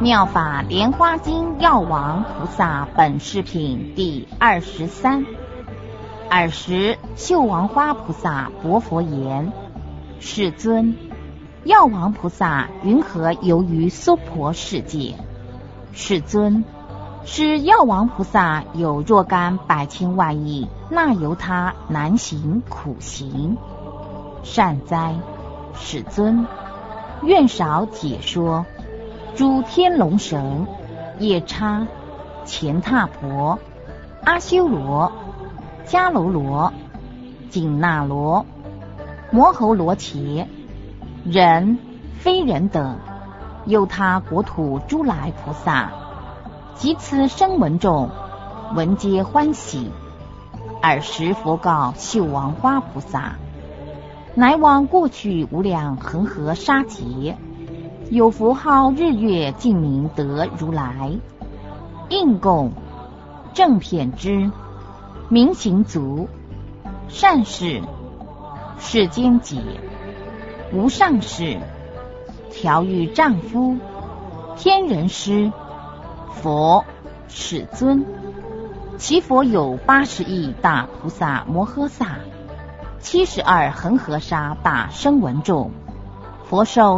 妙法莲花经药王菩萨本事品第23。尔时秀王花菩萨薄佛言：世尊，药王菩萨云何游于娑婆世界？世尊，是药王菩萨有若干百千万亿，那由他难行苦行。善哉，世尊，愿少解说。诸天龙神、夜叉、乾闼婆、阿修罗、迦楼罗、紧那罗、摩喉罗伽、人、非人等，由他国土诸来菩萨，及此声闻众，闻皆欢喜。尔时佛告秀王花菩萨：乃往过去无量恒河沙劫，有佛号日月净明德如来，应供正遍知，明行足，善事，世间解，无上士，调御丈夫，天人师，佛世尊。其佛有80亿大菩萨摩诃萨，72恒河沙大声闻众，佛寿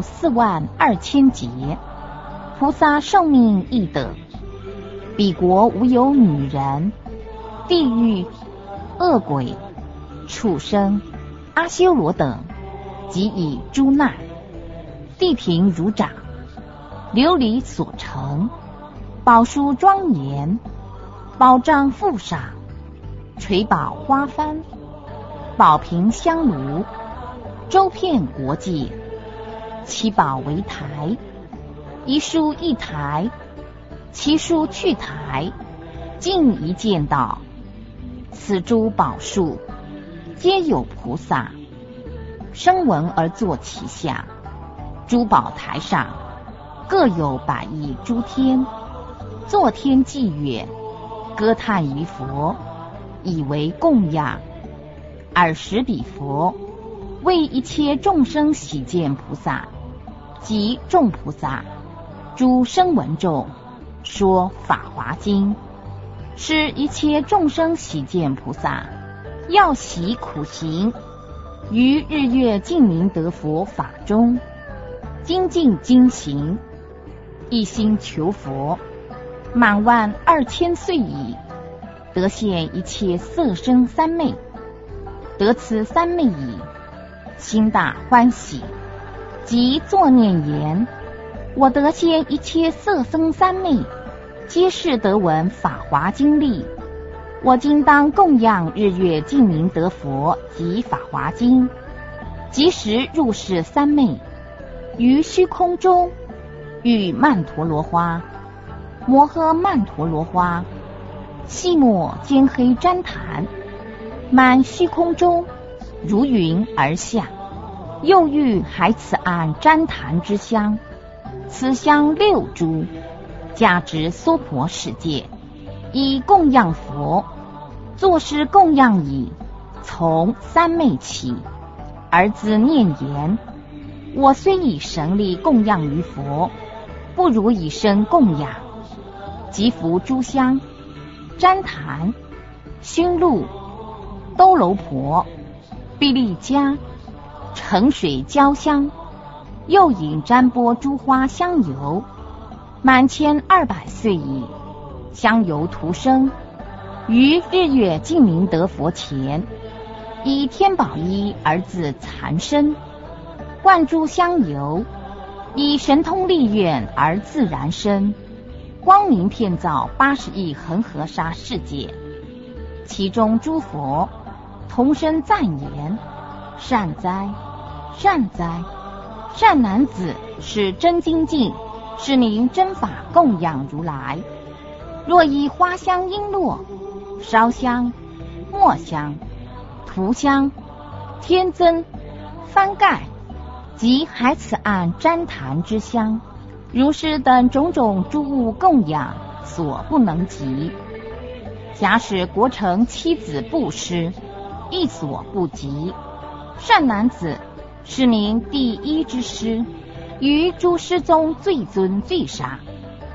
42000劫，菩萨寿命亦等。彼国无有女人、地狱、恶鬼、畜生、阿修罗等，即以诸难，地平如掌，琉璃所成，宝书庄严，宝帐覆赏，垂宝花幡，宝瓶香炉，周遍国界。其宝为台，一树一台，其树去台，尽一见道。此诸宝树，皆有菩萨声闻而坐其下。诸宝台上，各有100亿诸天，作天伎乐，歌叹于佛，以为供养。尔时彼佛为一切众生喜见菩萨及众菩萨诸声闻众说法华经，是一切众生喜见菩萨要习苦行，于日月净明德佛法中精进精行，一心求佛，满12000岁矣，得现一切色声三昧。得此三昧已，心大欢喜，即作念言：我得现一切色声三昧，皆是得闻法华经力。我今当供养日月净明德佛及法华经，即时入世三昧，于虚空中遇曼陀罗花、摩诃曼陀罗花，细末尖黑旃檀，满虚空中如云而下。又遇海此岸旃檀之香，此香6株，价值娑婆世界，以供养佛。作是供养已，从三昧起，儿子念言：我虽以神力供养于佛，不如以身供养。即服诸香、旃檀、熏露、兜楼婆、毕利迦、盛水焦香，又引占钵诸花香油，满1200岁矣。香油涂生，于日月净明德佛前，以天宝衣而自残身，灌诸香油，以神通力愿而自然身，光明遍照80亿恒河沙世界。其中诸佛同声赞言：善哉，善哉，善男子，是真精进，是名真法供养如来。若以花香璎珞、烧香、墨香、涂香、天增、翻盖及海此岸旃檀之香，如是等种种诸物供养，所不能及。假使国城妻子布施，亦所不及。善男子，是名第一之师，于诸师中最尊最上，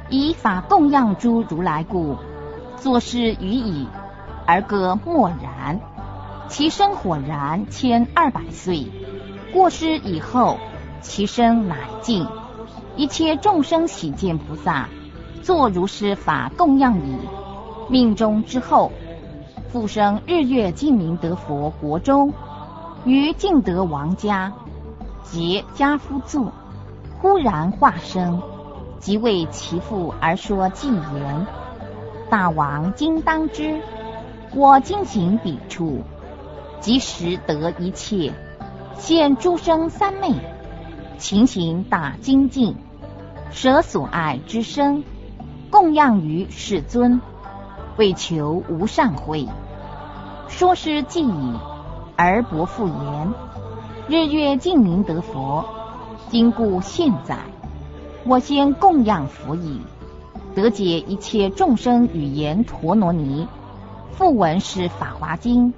以法供养诸如来故，作是于已，而歌默然。其身火然1200岁，过世以后，其身乃尽。一切众生喜见菩萨，作如是法供养矣。命终之后，复生日月净明德佛国中，于净德王家，结家夫座，忽然化生，即为其父而说偈言：大王今当知，我今行彼处，即时得一切，现诸生三昧，勤行大精进，舍所爱之身，供养于世尊，为求无上慧。说是偈已，而伯复言：日月净明德佛，今故现在，我先供养佛已，得解一切众生语言陀罗尼。复闻是法华经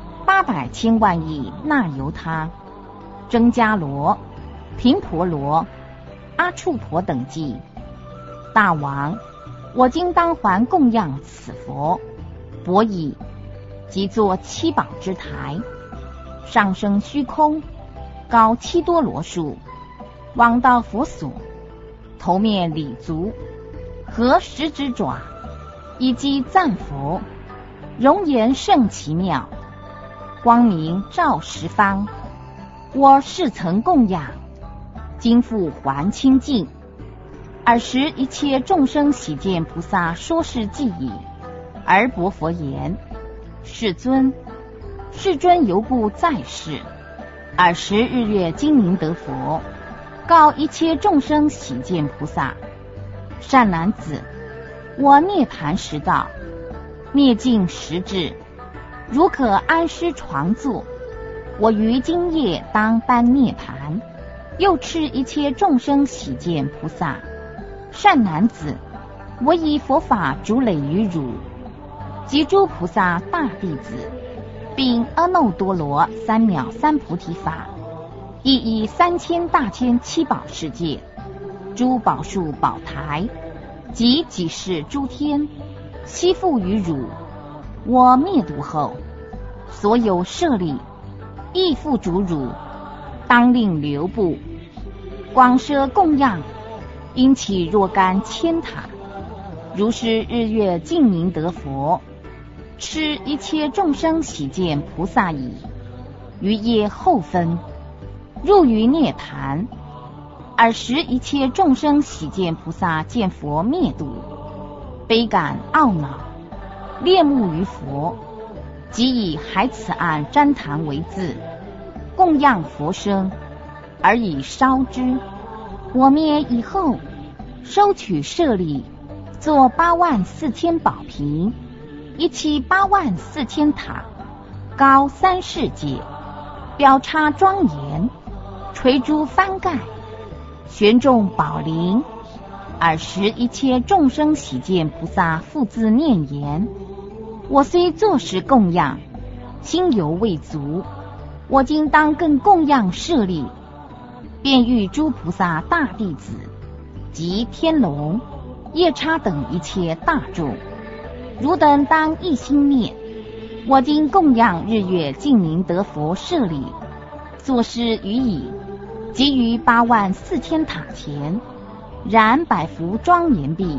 800千万亿那由他、僧伽罗、频婆罗、阿处婆等记。大王，我今当还供养此佛，伯已，即作七宝之台，上升虚空，高7多罗树，往到佛所，头面礼足，合10指爪，以击赞佛，容颜甚奇妙，光明照十方。我是曾供养，今复还清净。尔时一切众生喜见菩萨说是偈已，而薄佛言：世尊，世尊犹故在世。尔时日月精明德佛告一切众生喜见菩萨：善男子，我涅盘时到，灭尽时至，如可安师床坐，我于今夜当颁涅盘。又斥一切众生喜见菩萨：善男子，我以佛法主累于汝及诸菩萨大弟子，并阿耨多罗三藐三菩提法，亦以3000大千七宝世界，诸宝树宝台，及几世诸天，悉付于汝。我灭度后，所有舍利亦付诸汝，当令留步，广设供养，因起若干千塔。如是日月净明德佛斥一切众生喜见菩萨已，于夜后分，入于涅盘。尔时一切众生喜见菩萨见佛灭度，悲感懊恼，恋慕于佛，即以海此岸旃檀为字，供养佛身，而以烧之。我灭以后，收取舍利，作84000宝瓶，一期84000塔，高3世界，表刹庄严，垂珠翻盖，悬重宝铃。尔时一切众生喜见菩萨复自念言：我虽作时供养，心犹未足，我今当更供养舍利。便欲诸菩萨大弟子及天龙、夜叉等一切大众，汝等当一心念：我今供养日月净明德佛舍利，作是于已，即于84000塔前，然百福庄严毕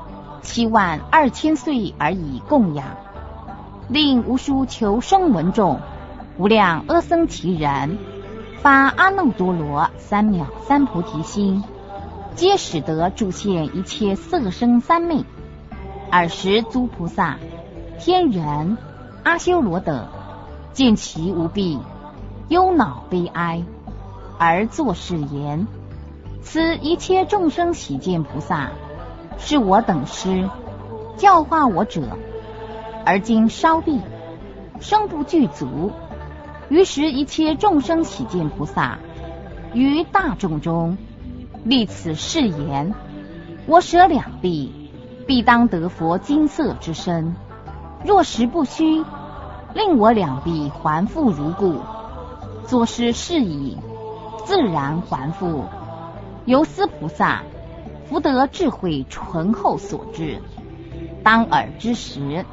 ，72000岁而已供养，令无数求生闻众，无量阿僧祇人，发阿耨多罗三藐三菩提心，皆使得住现一切色声三昧。尔时诸菩萨、天人、阿修罗等见其无毕，忧恼悲哀，而作是言：此一切众生喜见菩萨，是我等师教化我者，而今稍毕，生不具足。于时一切众生喜见菩萨，于大众中立此誓言：我舍两臂，必当得佛金色之身。若实不虚，令我两臂还复如故。作是事已，自然还复。由斯菩萨福德智慧醇厚所致。当尔之时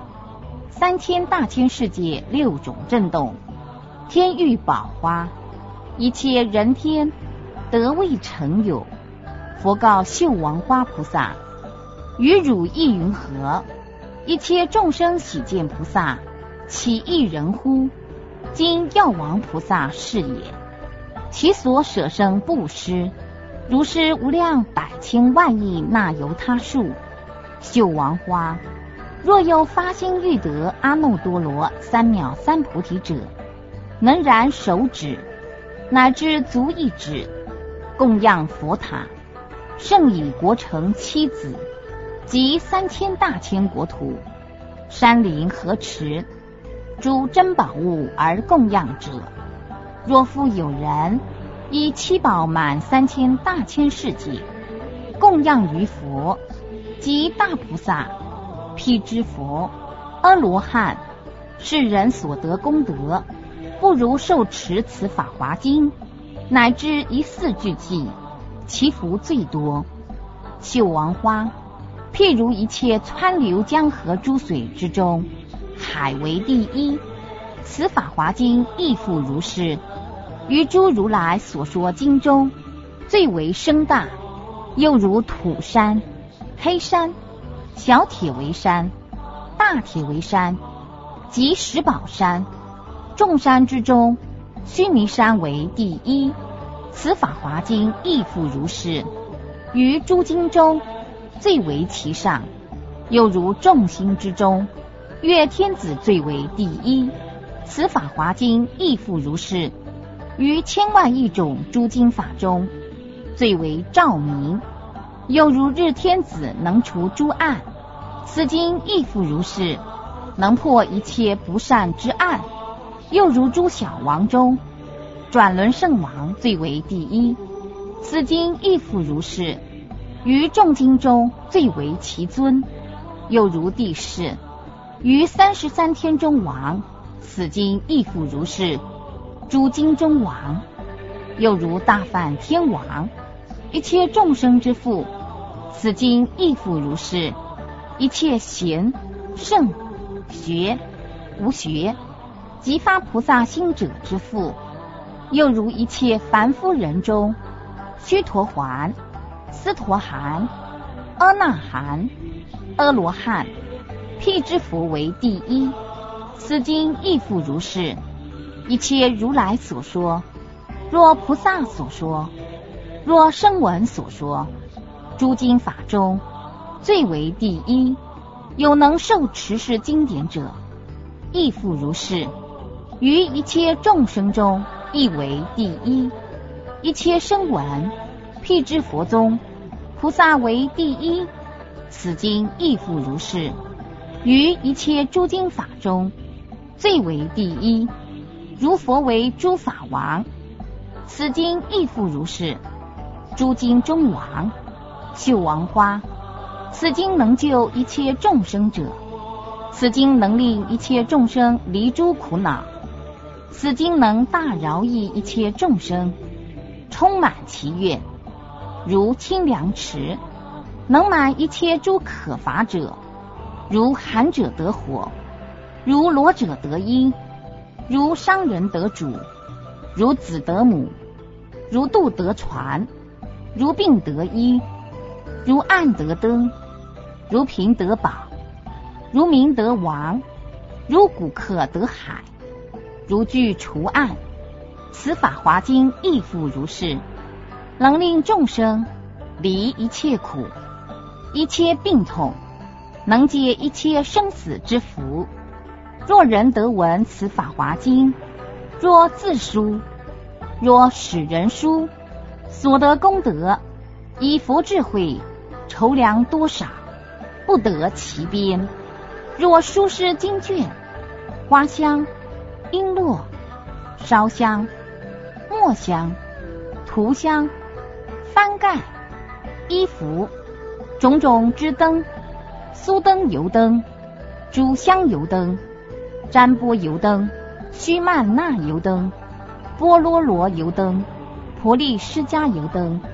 ，3000大千世界6种震动，天欲宝花，一切人天得未成有。佛告秀王花菩萨：于汝意云何？一切众生喜见菩萨，岂一人乎？今药王菩萨是也。其所舍生布施，如是无量百千万亿那由他数。秀王花，若有发心欲得阿耨多罗三藐三菩提者，能燃手指乃至足一指，供养佛塔，胜以国城7子，及3000大千国土，山林河池，诸珍宝物而供养者，若复有人以七宝满3000大千世界，供养于佛及大菩萨、辟支佛、阿罗汉，是人所得功德，不如受持此法华经，乃至一4句偈，其福最多。秀王花，譬如一切川流江河诸水之中，海为第一。此法华经亦复如是。于诸如来所说经中，最为声大，又如土山、黑山、小铁围山、大铁围山及石宝山，众山之中，须弥山为第一。此法华经亦复如是。于诸经中，最为其上，又如众星之中，月天子最为第一。此法华经亦复如是。于千万亿种诸经法中，最为照明，又如日天子能除诸暗。此经亦复如是，能破一切不善之暗。又如诸小王中，转轮圣王最为第一。此经亦复如是。于众经中最为其尊，又如地势。于33天中王，此经亦复如是。诸经中王，又如大梵天王，一切众生之父，此经亦复如是。一切贤、圣、学、无学，即发菩萨心者之父，又如一切凡夫人中，须陀洹、斯陀含、阿那含、阿罗汉、辟支佛为第一。此经亦复如是。一切如来所说，若菩萨所说，若声闻所说，诸经法中最为第一。有能受持是经典者，亦复如是。于一切众生中，亦为第一。一切声闻、辟支佛宗，菩萨为第一。此经亦复如是。于一切诸经法中，最为第一。如佛为诸法王，此经亦复如是。诸经中王，秀王花，此经能救一切众生者，此经能令一切众生离诸苦恼，此经能大饶益一切众生，充满其愿，如清凉池，能满一切诸可乏者，如寒者得火，如裸者得衣，如商人得主，如子得母，如渡得船，如病得医，如暗得灯，如贫得宝，如民得王，如古客得海，如具除暗。此法华经亦复如是，能令众生离一切苦，一切病痛，能解一切生死之福。若人得闻此法华经，若自书，若使人书，所得功德，以佛智慧筹量多少，不得其边。若书师经卷，花香、璎珞、烧香、墨香、涂香、翻盖、衣服、种种之灯，酥灯、油灯、诸香油灯、占波油灯、须曼那油灯、波罗罗油灯、婆利施迦油灯、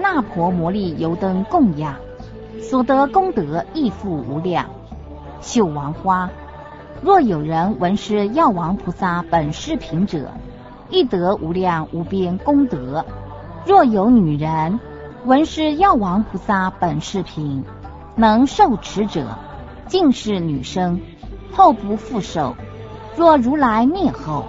那婆摩利油灯供养，所得功德亦复无量。秀王花，若有人闻是药王菩萨本视频者，亦得无量无边功德。若有女人闻是药王菩萨本视频，能受持者，尽是女生，后不复受。若如来灭后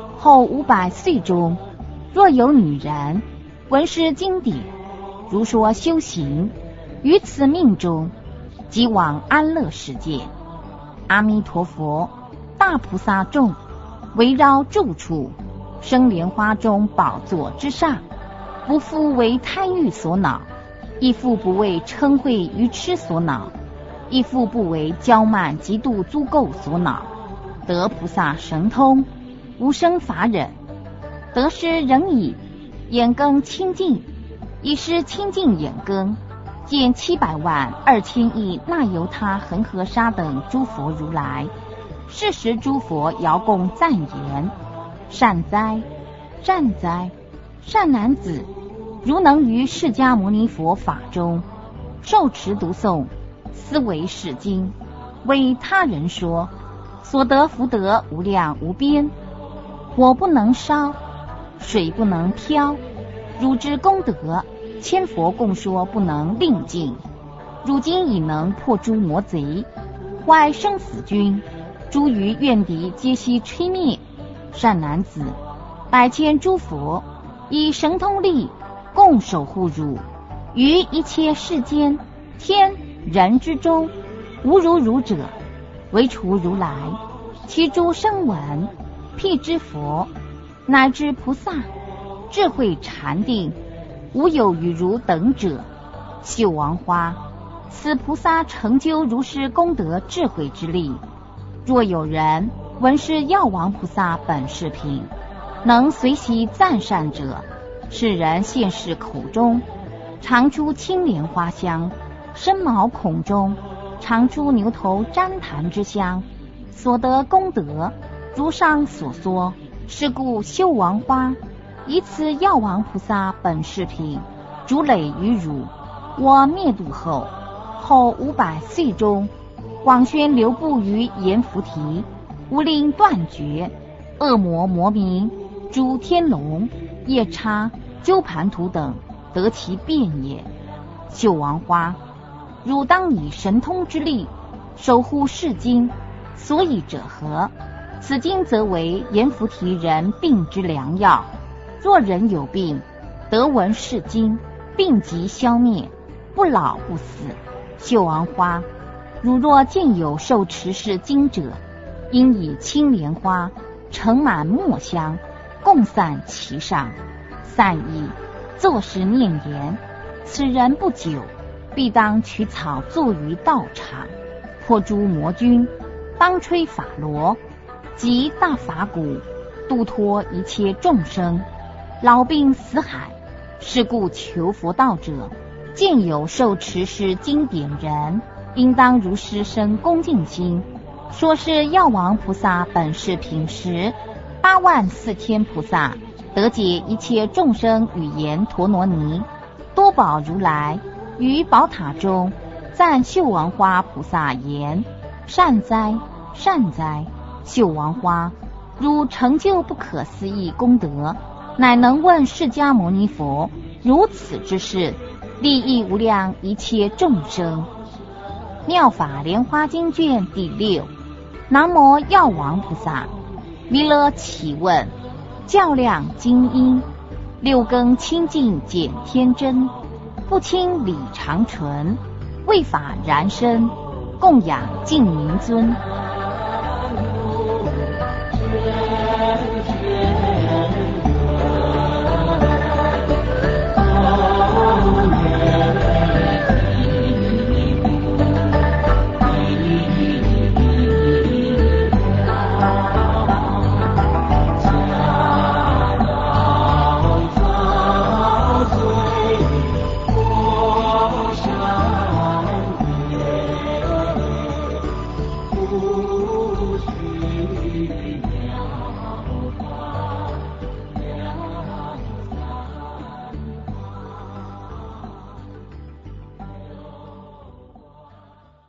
500岁中，若有女人闻是经典，如说修行，于此命中即往安乐世界。阿弥陀佛，大菩萨众围绕住处，生莲花中宝座之上，不复为贪欲所恼，亦复不为嗔恚愚痴所恼，亦复不为骄慢嫉妒诸垢所恼，得菩萨神通，无生法忍。得失人已，眼根清净，以是清净眼根，见700万2000亿那由他恒河沙等诸佛如来。是时诸佛遥共赞言：善哉，善哉，善男子！如能于释迦牟尼佛法中受持读诵，思维是经，为他人说，所得福德无量无边。火不能烧，水不能漂，汝之功德，千佛共说不能令尽。如今已能破诸魔贼，坏生死军，诸于怨敌皆悉吹灭。善男子，100千诸佛以神通力共守护汝，于一切世间天人之中，无如汝者，唯除如来，其诸声闻、辟支佛，乃至菩萨、智慧禅定，无有与如等者。秀王花，此菩萨成就如是功德智慧之力。若有人闻是药王菩萨本视频，能随喜赞善者，是人现世口中常出青莲花香，身毛孔中常出牛头旃檀之香，所得功德如上所说。是故秀王花以此药王菩萨本视频，主累于汝，我灭度后500岁中，广宣流布于阎浮提，无令断绝。恶魔魔民、诸天龙、夜叉、鸠盘荼等得其变也。秀王花，汝当以神通之力守护是经，所以者何？此经则为阎浮提人病之良药。若人有病，得闻是经，病即消灭，不老不死。秀王花，汝若见有受持是经者，应以青莲花盛满墨香，共散其上，散意作时念言：此人不久，必当取草坐于道场，破诸魔军，当吹法螺及大法鼓，度脱一切众生，老病死海。是故求佛道者，见有受持是经典人，应当如是生恭敬心。说是药王菩萨本视频时，8万4千菩萨得解一切众生语言陀罗尼，多宝如来于宝塔中赞秀王花菩萨言：善哉，善哉！秀王花，汝成就不可思议功德，乃能问释迦牟尼佛如此之事，利益无量一切众生。妙法莲华经卷第6。南无药王菩萨。弥勒启问：较量精英，六根清净简天真，不清理常纯，为法燃身，供养净明尊。